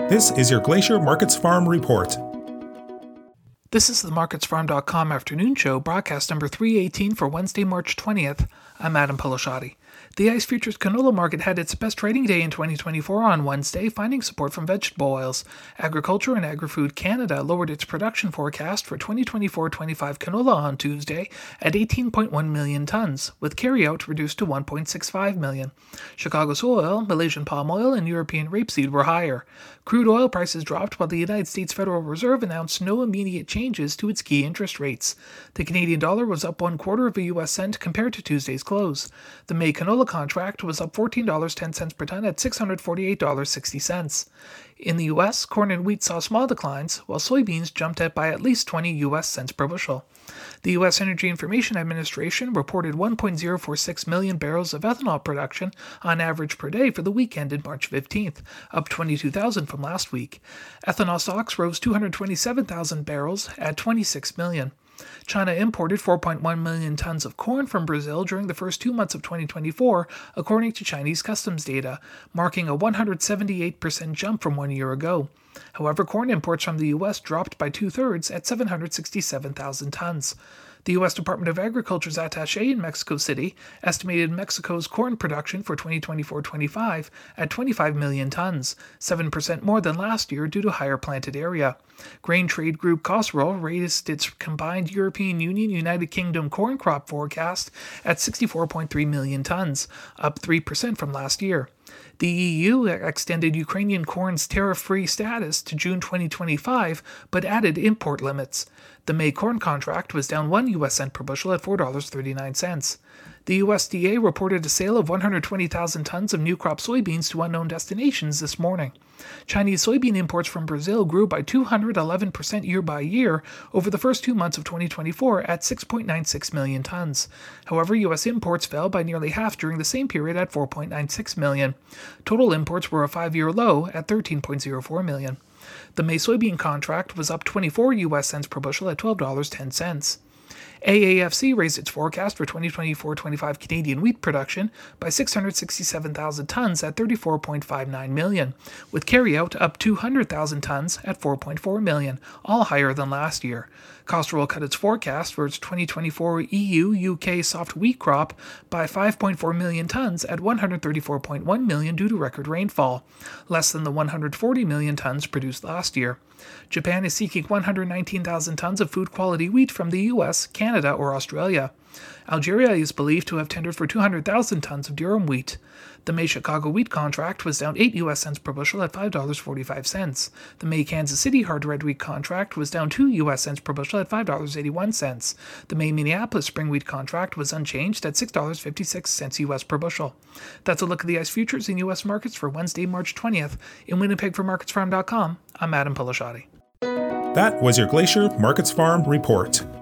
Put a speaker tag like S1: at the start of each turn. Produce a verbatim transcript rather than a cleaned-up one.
S1: This is your Glacier Markets Farm Report.
S2: This is the markets farm dot com afternoon show, broadcast number three eighteen for Wednesday, March twentieth. I'm Adam Pelashati. The ICE Futures canola market had its best trading day in twenty twenty-four on Wednesday, finding support from vegetable oils. Agriculture and Agri-Food Canada lowered its production forecast for twenty twenty-four twenty-five canola on Tuesday at eighteen point one million tons, with carryout reduced to one point six five million. Chicago soy oil, Malaysian palm oil, and European rapeseed were higher. Crude oil prices dropped while the United States Federal Reserve announced no immediate changes to its key interest rates. The Canadian dollar was up one quarter of a U S cent compared to Tuesday's close. The May canola contract was up fourteen dollars and ten cents per ton at six hundred forty-eight dollars and sixty cents. In the U S, corn and wheat saw small declines, while soybeans jumped at by at least twenty U S cents per bushel. The U S Energy Information Administration reported one point zero four six million barrels of ethanol production on average per day for the week ended March fifteenth, up twenty-two thousand from last week. Ethanol stocks rose two hundred twenty-seven thousand barrels at twenty-six million. China imported four point one million tons of corn from Brazil during the first two months of twenty twenty-four, according to Chinese customs data, marking a one hundred seventy-eight percent jump from one year ago. However, corn imports from the U S dropped by two-thirds at seven hundred sixty-seven thousand tons. The U S Department of Agriculture's attaché in Mexico City estimated Mexico's corn production for twenty twenty-four twenty-five at twenty-five million tons, seven percent more than last year due to higher planted area. Grain trade group Cosroll raised its combined European Union-United Kingdom corn crop forecast at sixty-four point three million tons, up three percent from last year. The E U extended Ukrainian corn's tariff-free status to June twenty twenty-five, but added import limits. The May corn contract was down one U S cent per bushel at four dollars and thirty-nine cents. The U S D A reported a sale of one hundred twenty thousand tons of new crop soybeans to unknown destinations this morning. Chinese soybean imports from Brazil grew by two hundred eleven percent year by year over the first two months of twenty twenty-four at six point nine six million tons. However, U S imports fell by nearly half during the same period at four point nine six million. Total imports were a five-year low at thirteen point zero four million. The May soybean contract was up twenty-four U S cents per bushel at twelve dollars and ten cents. A A F C raised its forecast for twenty twenty-four twenty-five Canadian wheat production by six hundred sixty-seven thousand tons at thirty-four point five nine million, with carryout up two hundred thousand tons at four point four million, all higher than last year. Cosroll cut its forecast for its twenty twenty-four E U U K soft wheat crop by five point four million tons at one hundred thirty-four point one million due to record rainfall, less than the one hundred forty million tons produced last year. Japan is seeking one hundred nineteen thousand tons of food quality wheat from the U S, Canada, or Australia. Algeria is believed to have tendered for two hundred thousand tons of durum wheat. The May Chicago wheat contract was down eight U S cents per bushel at five dollars and forty-five cents. The May Kansas City hard red wheat contract was down two U S cents per bushel at five dollars and eighty-one cents. The May Minneapolis spring wheat contract was unchanged at six dollars and fifty-six cents U S per bushel. That's a look at the ICE futures in U S markets for Wednesday, March twentieth. In Winnipeg for markets farm dot com, I'm Adam Pelashati.
S1: That was your Glacier Markets Farm Report.